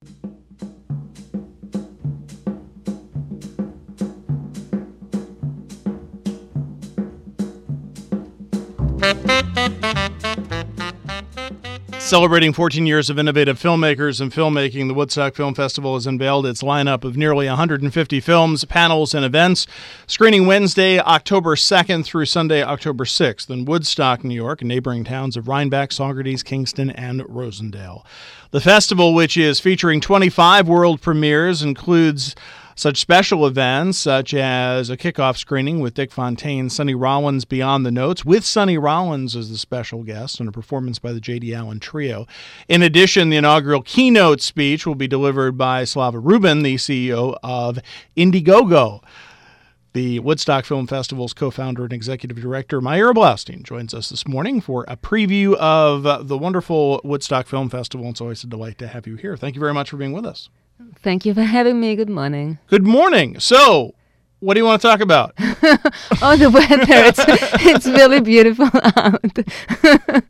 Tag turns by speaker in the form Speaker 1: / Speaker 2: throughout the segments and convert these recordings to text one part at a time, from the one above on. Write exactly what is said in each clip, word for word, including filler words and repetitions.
Speaker 1: Celebrating fourteen years of innovative filmmakers and filmmaking, the Woodstock Film Festival has unveiled its lineup of nearly one hundred fifty films, panels, and events, screening Wednesday, October second through Sunday, October sixth in Woodstock, New York, and neighboring towns of Rhinebeck, Saugerties, Kingston, and Rosendale. The festival, which is featuring twenty-five world premieres, includes such special events such as a kickoff screening with Dick Fontaine, Sonny Rollins Beyond the Notes, with Sonny Rollins as the special guest, and a performance by the J D. Allen Trio. In addition, the inaugural keynote speech will be delivered by Slava Rubin, the C E O of Indiegogo. The Woodstock Film Festival's co-founder and executive director, Meyer Blaustein, joins us this morning for a preview of the wonderful Woodstock Film Festival. It's always a delight to have you here. Thank you very much for being with us.
Speaker 2: Thank you for having me. Good morning.
Speaker 1: Good morning. So, what do you want to talk about?
Speaker 2: Oh, the weather. It's, it's really beautiful out.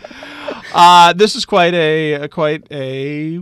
Speaker 1: uh, this is quite a, a quite a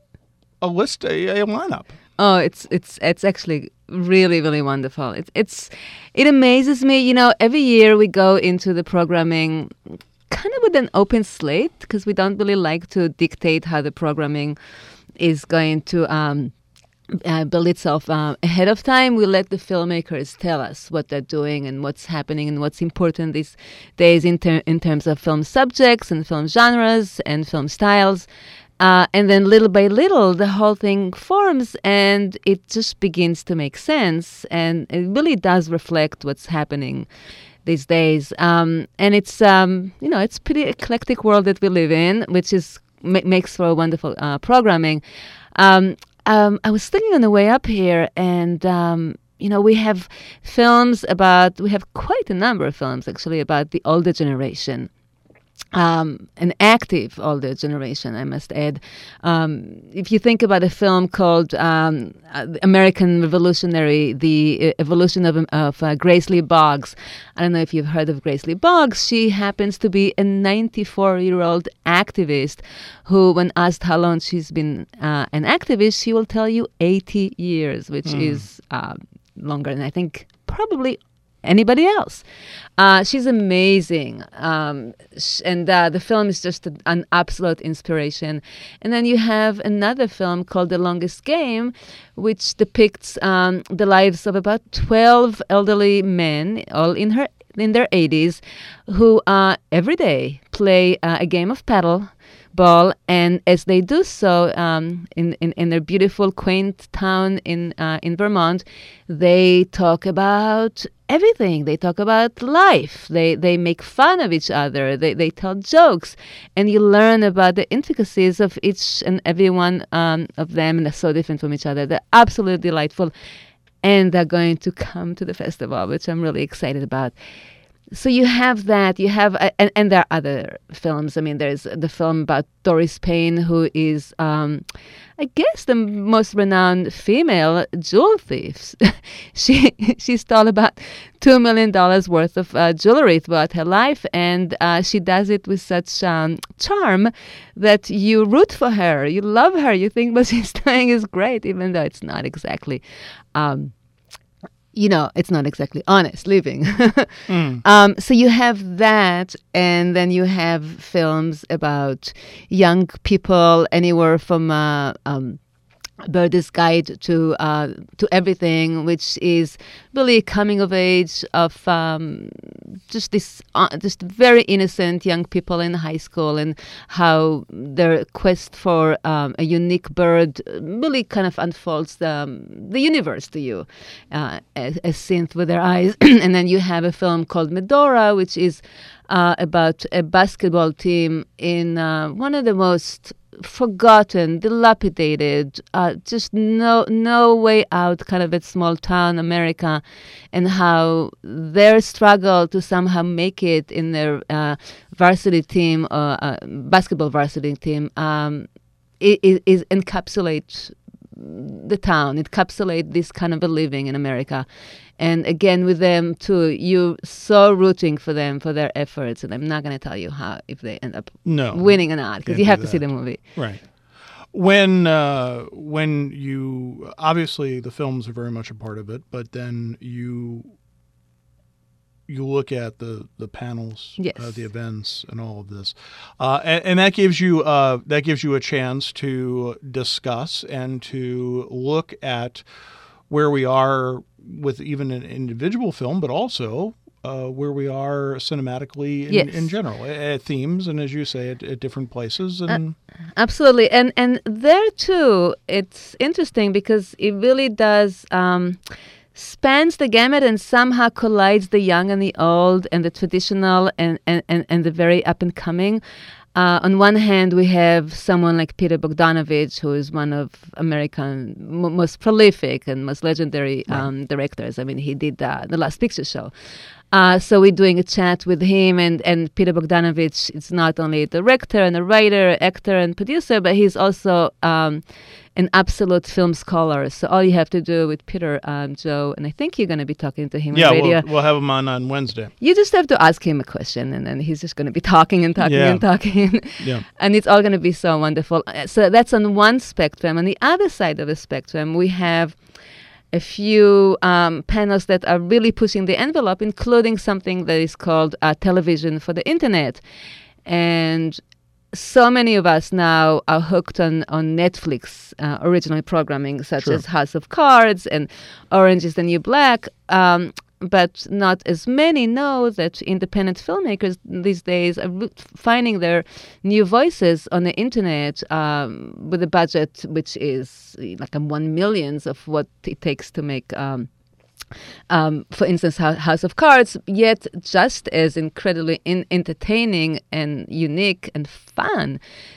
Speaker 1: a list, a, a lineup.
Speaker 2: Oh, it's it's it's actually really, really wonderful. It's it's it amazes me. You know, every year we go into the programming kind of with an open slate because we don't really like to dictate how the programming is going to um, uh, build itself uh, ahead of time. We let the filmmakers tell us what they're doing and what's happening and what's important these days in, ter- in terms of film subjects and film genres and film styles. Uh, and then little by little, the whole thing forms and it just begins to make sense. And it really does reflect what's happening these days. Um, and it's, um, you know, it's a pretty eclectic world that we live in, which is ma- makes for wonderful uh, programming. Um, um, I was thinking on the way up here, and, um, you know, we have films about, we have quite a number of films, actually, about the older generation. Um, an active older generation, I must add. Um, if you think about a film called um, American Revolutionary, The Evolution of, of uh, Grace Lee Boggs, I don't know if you've heard of Grace Lee Boggs. She happens to be a ninety-four-year-old activist who, when asked how long she's been uh, an activist, she will tell you eighty years, which mm. is uh, longer than I think probably anybody else. Uh, she's amazing. Um, sh- and uh, the film is just a, an absolute inspiration. And then you have another film called The Longest Game, which depicts um, the lives of about twelve elderly men, all in her in their eighties, who uh, every day play uh, a game of paddle ball, and as they do so um, in, in in their beautiful, quaint town in uh, in Vermont, they talk about everything. They talk about life. They they make fun of each other. They they tell jokes, and you learn about the intricacies of each and every one um, of them, and they're so different from each other. They're absolutely delightful, and they're going to come to the festival, which I'm really excited about. So you have that, you have, uh, and, and there are other films. I mean, there's the film about Doris Payne, who is, um, I guess, the most renowned female jewel thief. she she stole about two million dollars worth of uh, jewelry throughout her life, and uh, she does it with such um, charm that you root for her, you love her, you think what she's doing is great, even though it's not exactly... Um, you know, it's not exactly honest living. mm. um, so you have that, and then you have films about young people, anywhere from uh, um, Birdie's Guide to uh, to Everything, which is really coming of age of um, just this uh, just very innocent young people in high school, and how their quest for um, a unique bird really kind of unfolds the, um, the universe to you, uh, as, as seen through their eyes. And then you have a film called Medora, which is uh, about a basketball team in uh, one of the most forgotten, dilapidated, uh, just no no way out kind of a small town America, and how their struggle to somehow make it in their uh, varsity team, uh, uh, basketball varsity team, um, is, is encapsulate the town, encapsulate this kind of a living in America. And again, with them too, you're so rooting for them, for their efforts. And I'm not going to tell you how, if they end up
Speaker 1: no,
Speaker 2: winning or not, because you have to see the movie.
Speaker 1: Right. When uh, when you obviously the films are very much a part of it, but then you you look at the the panels,
Speaker 2: Yes.
Speaker 1: uh, the events, and all of this, uh, and, and that gives you uh, that gives you a chance to discuss and to look at where we are with even an individual film, but also uh, where we are cinematically in,
Speaker 2: Yes.
Speaker 1: in general, at themes, and as you say, at, at different places. And
Speaker 2: Absolutely, and and there too, it's interesting because it really does um, spans the gamut and somehow collides the young and the old, and the traditional and and, and, and the very up and coming. Uh, on one hand, we have someone like Peter Bogdanovich, who is one of American m- most prolific and most legendary um, directors. I mean, he did uh, The Last Picture Show. Uh, so we're doing a chat with him, and, and Peter Bogdanovich is not only a director and a writer, actor and producer, but he's also um, an absolute film scholar. So all you have to do with Peter, um, Joe, and I think you're going to be talking to him
Speaker 1: yeah,
Speaker 2: on radio.
Speaker 1: we'll, we'll have him on on Wednesday.
Speaker 2: You just have to ask him a question, and then he's just going to be talking and talking
Speaker 1: Yeah.
Speaker 2: and talking.
Speaker 1: Yeah.
Speaker 2: And it's all going to be so wonderful. Uh, So that's on one spectrum. On the other side of the spectrum, we have a few um, panels that are really pushing the envelope, including something that is called uh, television for the internet. And so many of us now are hooked on, on Netflix uh, original programming, such
Speaker 1: Sure.
Speaker 2: as House of Cards and Orange is the New Black. Um, but not as many know that independent filmmakers these days are re- finding their new voices on the internet um, with a budget which is like a one millionth of what it takes to make, um, um, for instance, Hou- House of Cards, yet just as incredibly in- entertaining and unique and fun.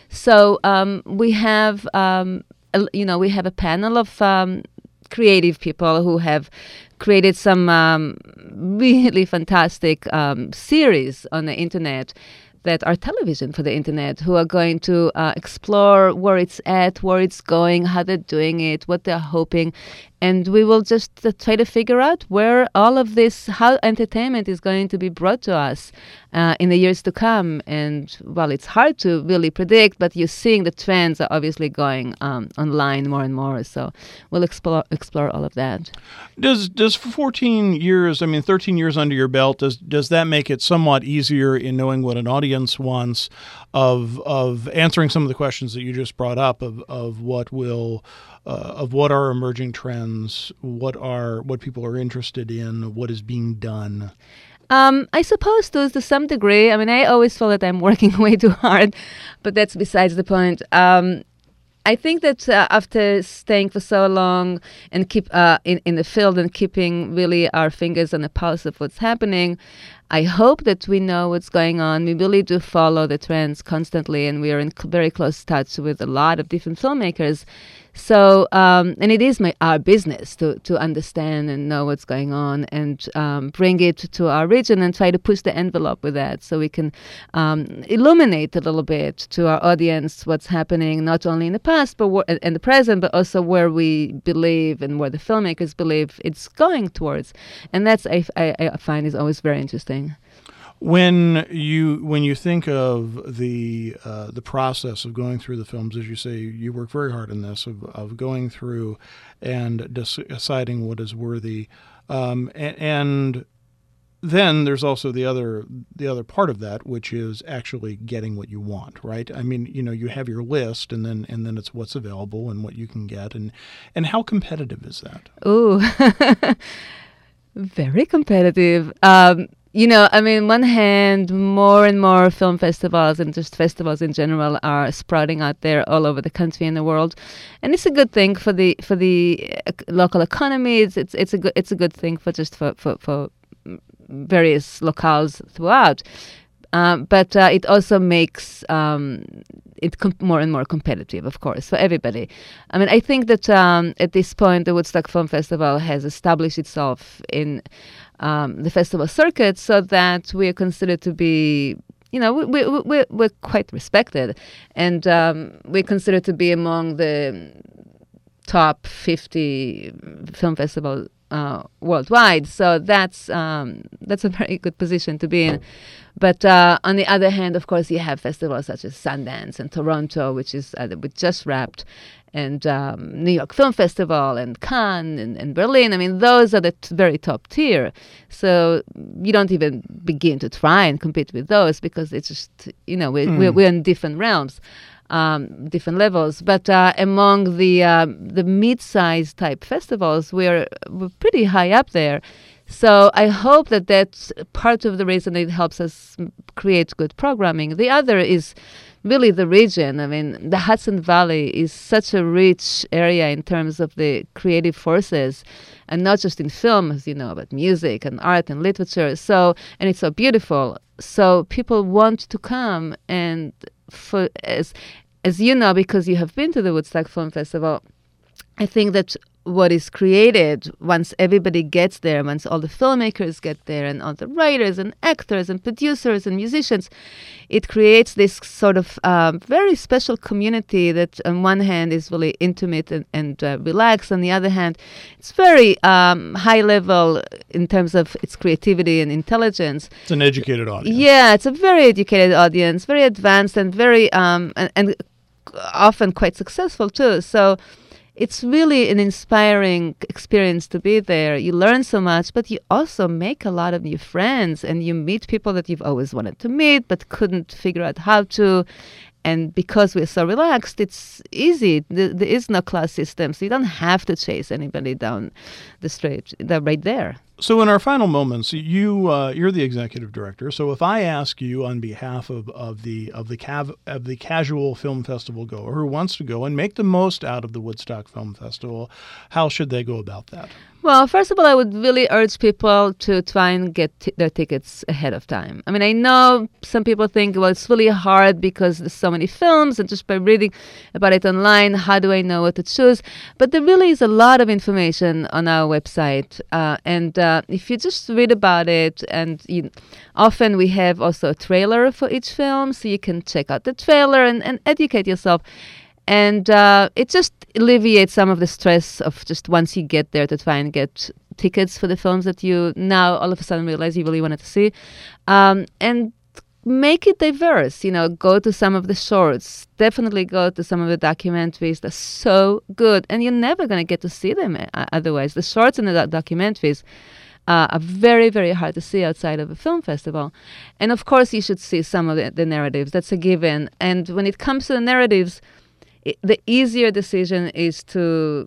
Speaker 2: So um, we have, um, a, you know, we have a panel of um, creative people who have created some um, really fantastic um, series on the internet that are television for the internet, who are going to uh, explore where it's at, where it's going, how they're doing it, what they're hoping. And we will just uh, try to figure out where all of this, how entertainment is going to be brought to us uh, in the years to come. And, well, it's hard to really predict, but you're seeing the trends are obviously going um, online more and more. So we'll explore explore all of that.
Speaker 1: Does does fourteen years, I mean thirteen years under your belt, does does that make it somewhat easier in knowing what an audience wants, of of answering some of the questions that you just brought up, of of what will uh, of what are emerging trends, what are what people are interested in, what is being done?
Speaker 2: Um, I suppose to, to some degree. I mean, I always feel that I'm working way too hard, but that's besides the point. Um, I think that uh, after staying for so long and keep uh, in, in the field and keeping really our fingers on the pulse of what's happening, I hope that we know what's going on. We really do follow the trends constantly, and we are in c- very close touch with a lot of different filmmakers. So, um, and it is my our business to to understand and know what's going on, and um, bring it to our region and try to push the envelope with that, so we can um, illuminate a little bit to our audience what's happening, not only in the past but wh- and the present, but also where we believe and where the filmmakers believe it's going towards. And that's I, I, I find is always very interesting.
Speaker 1: When you when you think of the uh, the process of going through the films, as you say, you work very hard in this, of, of going through and des- deciding what is worthy, um, and, and then there's also the other the other part of that, which is actually getting what you want, right? I mean, you know, you have your list, and then and then it's what's available and what you can get, and and how competitive is that?
Speaker 2: Ooh, very competitive. Um, You know, I mean, on one hand, more and more film festivals and just festivals in general are sprouting out there all over the country and the world, and it's a good thing for the for the uh, local economy. It's it's it's a good it's a good thing for just for for, for various locales throughout. Um, but uh, it also makes um, it com- more and more competitive, of course, for everybody. I mean, I think that um, at this point, the Woodstock Film Festival has established itself in um, the festival circuit, so that we are considered to be, you know, we, we, we, we're quite respected, and um, we're considered to be among the top fifty film festivals uh, worldwide. So that's um, that's a very good position to be in. But uh, on the other hand, of course, you have festivals such as Sundance and Toronto, which is uh, which just wrapped, and um, New York Film Festival and Cannes and, and Berlin. I mean, those are the t- very top tier. So you don't even begin to try and compete with those because it's just, you know, we're, mm. we're, we're in different realms. Um, different levels, but uh, among the uh, the mid-sized type festivals, we're we're pretty high up there. So I hope that that's part of the reason it helps us create good programming. The other is really the region. I mean, the Hudson Valley is such a rich area in terms of the creative forces, and not just in film, as you know, but music and art and literature. So, and it's so beautiful. So people want to come, and for as as you know, because you have been to the Woodstock Film Festival, I think that what is created once everybody gets there, once all the filmmakers get there, and all the writers and actors and producers and musicians, it creates this sort of um, very special community that on one hand is really intimate and, and uh, relaxed. On the other hand, it's very um, high level in terms of its creativity and intelligence.
Speaker 1: It's an educated audience.
Speaker 2: Yeah, it's a very educated audience, very advanced and very um, and, and often quite successful too. So it's really an inspiring experience to be there. You learn so much, but you also make a lot of new friends, and you meet people that you've always wanted to meet but couldn't figure out how to. And because we're so relaxed, it's easy. There, there is no class system, so you don't have to chase anybody down the street. They're right there.
Speaker 1: So in our final moments, you uh, you're the executive director. So if I ask you on behalf of, of the of the cav- of the casual film festival goer who wants to go and make the most out of the Woodstock Film Festival, how should they go about that?
Speaker 2: Well, first of all, I would really urge people to try and get t- their tickets ahead of time. I mean, I know some people think, well, it's really hard because there's so many films, and just by reading about it online, how do I know what to choose? But there really is a lot of information on our website, uh, and uh, if you just read about it, and you, often we have also a trailer for each film, so you can check out the trailer and, and educate yourself. And uh, it just alleviates some of the stress of just once you get there to try and get tickets for the films that you now all of a sudden realize you really wanted to see. Um, and make it diverse, you know, go to some of the shorts, definitely go to some of the documentaries. They're so good, and you're never going to get to see them uh, otherwise. The shorts and the doc- documentaries uh, are very, very hard to see outside of a film festival. And of course, you should see some of the, the narratives. That's a given. And when it comes to the narratives, It, the easier decision is to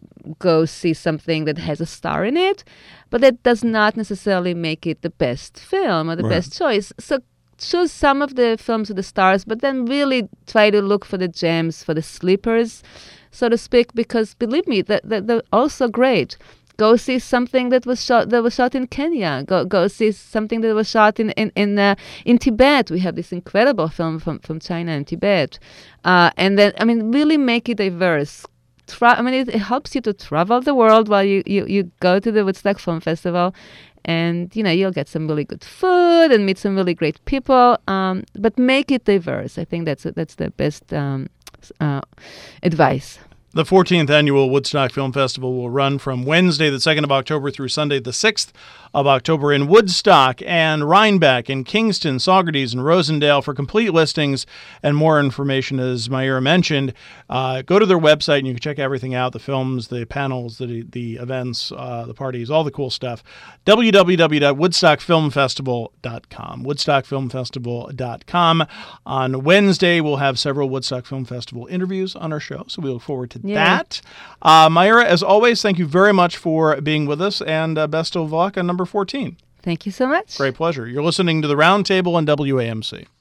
Speaker 2: go see something that has a star in it, but that does not necessarily make it the best film or the
Speaker 1: Right.
Speaker 2: best choice. So choose some of the films with the stars, but then really try to look for the gems, for the sleepers, so to speak, because believe me, that they're, they're also great. Go see something that was shot that was shot in Kenya. Go go see something that was shot in in in, uh, in Tibet. We have this incredible film from, from China and Tibet, uh, and then I mean really make it diverse. Tra- I mean it, it helps you to travel the world while you, you, you go to the Woodstock Film Festival, and you know you'll get some really good food and meet some really great people. Um, but make it diverse. I think that's that's the best um, uh, advice.
Speaker 1: The fourteenth Annual Woodstock Film Festival will run from Wednesday, the second of October, through Sunday, the sixth of October in Woodstock and Rhinebeck and Kingston, Saugerties, and Rosendale. For complete listings and more information, as Mayra mentioned, uh, go to their website and you can check everything out, the films, the panels, the the events, uh, the parties, all the cool stuff. w w w dot woodstock film festival dot com. woodstock film festival dot com. On Wednesday, we'll have several Woodstock Film Festival interviews on our show, so we look forward to
Speaker 2: Yeah.
Speaker 1: that. Uh, Mayra, as always, thank you very much for being with us, and uh, best of luck on number fourteen.
Speaker 2: Thank you so much.
Speaker 1: Great pleasure. You're listening to the Roundtable on W A M C.